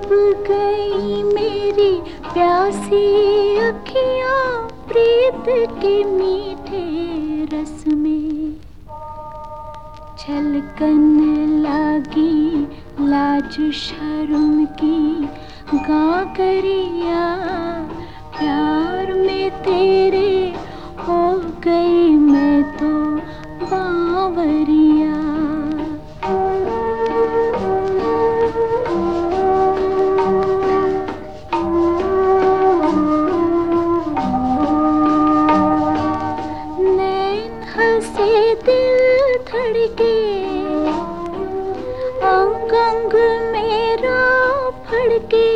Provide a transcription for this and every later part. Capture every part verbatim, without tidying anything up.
डूब गई मेरी प्यासी अखियाँ प्रीत के मीठे रस में। छलकन लागी लाज शर्म की गागरिया, प्यार में तेरे हो गई मैं तो बावरिया। नैन हंसे दिल धड़के, अंग अंग मेरा फड़के,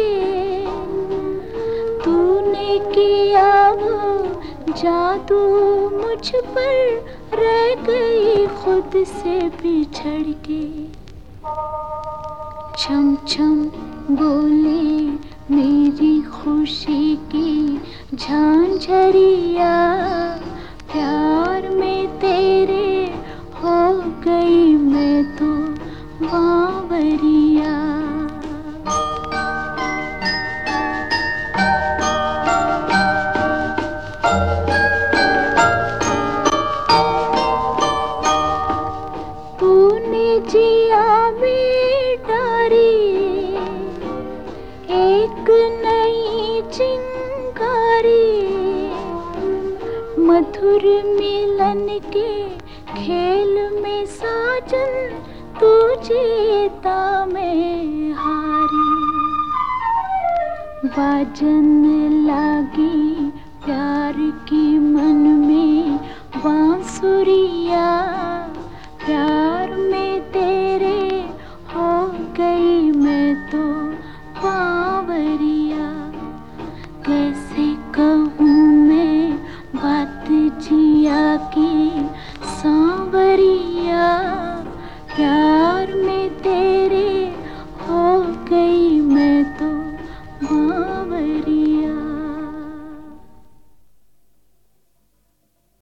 तूने किया वो जादू मुझ पर, रह गई खुद से बिछड़ के। छम छम बोले मेरी खुशी की झांझरिया, प्यार में तेरे हो गई मैं तो बावरिया। तूने जिया में डारी एक नई चिंगारी, मधुर मिलन के खेल में साजन तू जीता मैं हारी। बाजन लागी प्यार की मन में